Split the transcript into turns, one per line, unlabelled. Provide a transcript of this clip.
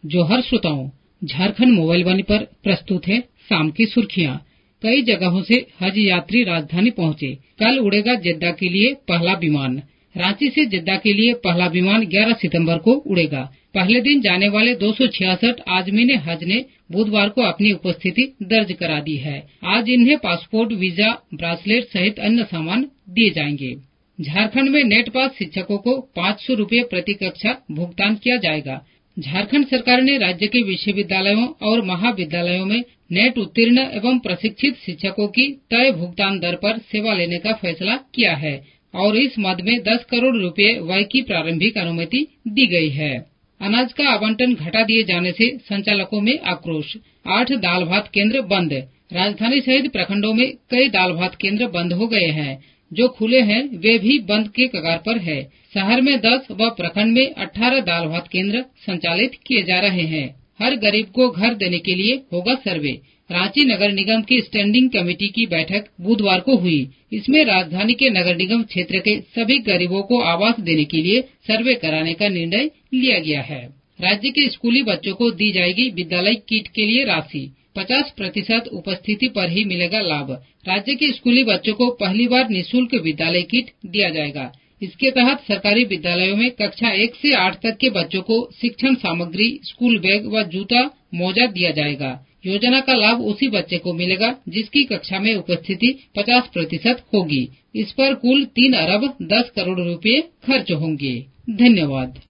जोहर श्रोताओं, झारखंड मोबाइल वाणी पर प्रस्तुत है शाम की सुर्खियां। कई जगहों से हज यात्री राजधानी पहुंचे। कल उड़ेगा जेद्दा के लिए पहला विमान। रांची से जेद्दा के लिए पहला विमान 11 सितंबर को उड़ेगा। पहले दिन जाने वाले 266 आजमीन हज ने बुधवार को अपनी उपस्थिति दर्ज करा दी है। आज इन्हें पासपोर्ट, वीजा, ब्रासलेट सहित अन्य सामान दिए जाएंगे। झारखंड में नेट पास शिक्षकों को 500 रूपये प्रति कक्षा भुगतान किया जाएगा। झारखंड सरकार ने राज्य के विश्वविद्यालयों और महाविद्यालयों में नेट उत्तीर्ण एवं प्रशिक्षित शिक्षकों की तय भुगतान दर पर सेवा लेने का फैसला किया है और इस मद में 10 करोड़ रुपए व्यय की प्रारंभिक अनुमति दी गई है। अनाज का आवंटन घटा दिए जाने से संचालकों में आक्रोश। 8 दाल भात केंद्र बंद। राजधानी सहित प्रखंडों में कई दाल भात केंद्र बंद हो गए हैं। जो खुले हैं वे भी बंद के कगार पर है। शहर में 10 व प्रखंड में 18 दाल भात केंद्र संचालित किए जा रहे हैं। हर गरीब को घर देने के लिए होगा सर्वे। रांची नगर निगम की स्टैंडिंग कमेटी की बैठक बुधवार को हुई। इसमें राजधानी के नगर निगम क्षेत्र के सभी गरीबों को आवास देने के लिए सर्वे कराने का निर्णय लिया गया है। राज्य के स्कूली बच्चों को दी जाएगी विद्यालय किट के लिए राशि। 50% उपस्थिति पर ही मिलेगा लाभ। राज्य के स्कूली बच्चों को पहली बार निःशुल्क विद्यालय किट दिया जाएगा। इसके तहत सरकारी विद्यालयों में कक्षा 1 से 8 तक के बच्चों को शिक्षण सामग्री, स्कूल बैग व जूता मोजा दिया जाएगा। योजना का लाभ उसी बच्चे को मिलेगा जिसकी कक्षा में उपस्थिति 50% होगी। इस पर कुल 3 अरब 10 करोड़ रुपए खर्च होंगे। धन्यवाद।